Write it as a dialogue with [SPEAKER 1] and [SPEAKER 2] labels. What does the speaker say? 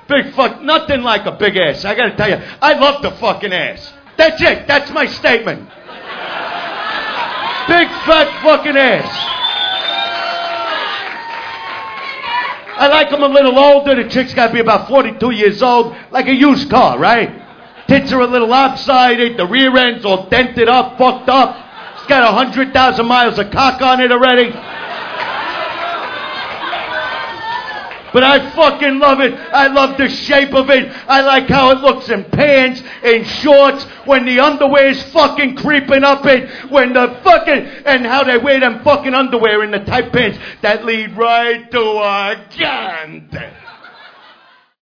[SPEAKER 1] Big fuck, nothing like a big ass. I gotta tell you, I love the fucking ass. That's it. That's my statement. Big fat fucking ass. I like them a little older. The chick's got to be about 42 years old, like a used car, right? Tits are a little lopsided. The rear end's all dented up, fucked up. It's got 100,000 miles of cock on it already. But I fucking love it. I love the shape of it. I like how it looks in pants, in shorts, when the underwear is fucking creeping up it, when the fucking, and how they wear them fucking underwear in the tight pants that lead right to a gant.